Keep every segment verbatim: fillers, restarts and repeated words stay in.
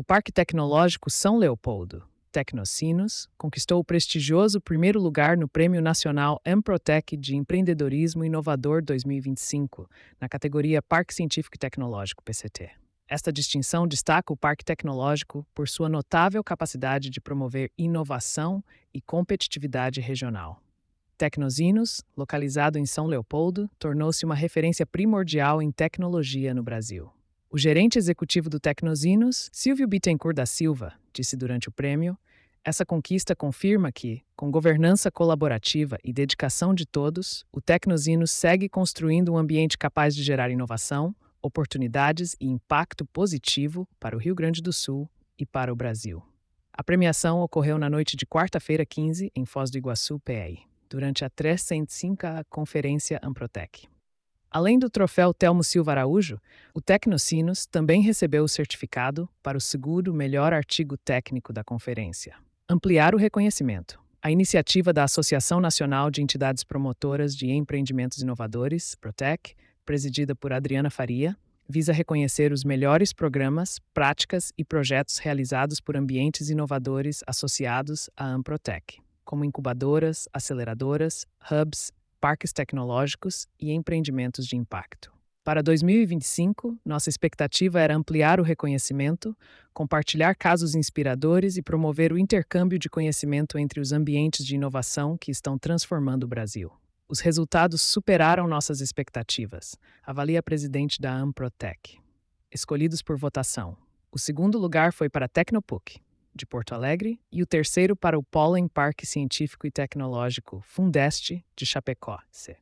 O Parque Tecnológico São Leopoldo, Tecnocinos, conquistou o prestigioso primeiro lugar no Prêmio Nacional Emprotec de Empreendedorismo Inovador dois mil e vinte e cinco, na categoria Parque Científico e Tecnológico P C T. Esta distinção destaca o Parque Tecnológico por sua notável capacidade de promover inovação e competitividade regional. Tecnosinos, localizado em São Leopoldo, tornou-se uma referência primordial em tecnologia no Brasil. O gerente executivo do Tecnosinos, Silvio Bittencourt da Silva, disse durante o prêmio: essa conquista confirma que, com governança colaborativa e dedicação de todos, o Tecnosinos segue construindo um ambiente capaz de gerar inovação, oportunidades e impacto positivo para o Rio Grande do Sul e para o Brasil. A premiação ocorreu na noite de quarta-feira quinze, em Foz do Iguaçu, P E I, durante a trecenta e cinquª Conferência Emprotec. Além do troféu Telmo Silva Araújo, o Tecnocinos também recebeu o certificado para o segundo melhor artigo técnico da conferência. Ampliar o reconhecimento. A iniciativa da Associação Nacional de Entidades Promotoras de Empreendimentos Inovadores, Protec, presidida por Adriana Faria, visa reconhecer os melhores programas, práticas e projetos realizados por ambientes inovadores associados à Emprotec, como incubadoras, aceleradoras, hubs, parques tecnológicos e empreendimentos de impacto. Para dois mil e vinte e cinco, nossa expectativa era ampliar o reconhecimento, compartilhar casos inspiradores e promover o intercâmbio de conhecimento entre os ambientes de inovação que estão transformando o Brasil. Os resultados superaram nossas expectativas, avalia a presidente da Emprotec. Escolhidos por votação. O segundo lugar foi para a Tecnopuc, de Porto Alegre, e o terceiro para o Pollen Parque Científico e Tecnológico Fundeste, de Chapecó, C.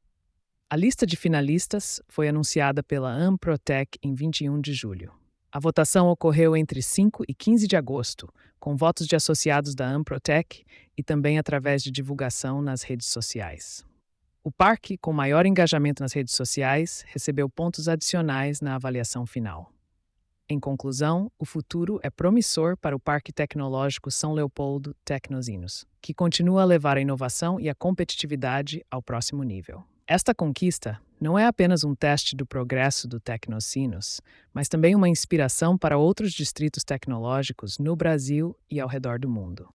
A lista de finalistas foi anunciada pela Emprotec em vinte e um de julho. A votação ocorreu entre cinco e quinze de agosto, com votos de associados da Emprotec e também através de divulgação nas redes sociais. O parque, com maior engajamento nas redes sociais, recebeu pontos adicionais na avaliação final. Em conclusão, o futuro é promissor para o Parque Tecnológico São Leopoldo Tecnosinos, que continua a levar a inovação e a competitividade ao próximo nível. Esta conquista não é apenas um teste do progresso do Tecnocinos, mas também uma inspiração para outros distritos tecnológicos no Brasil e ao redor do mundo.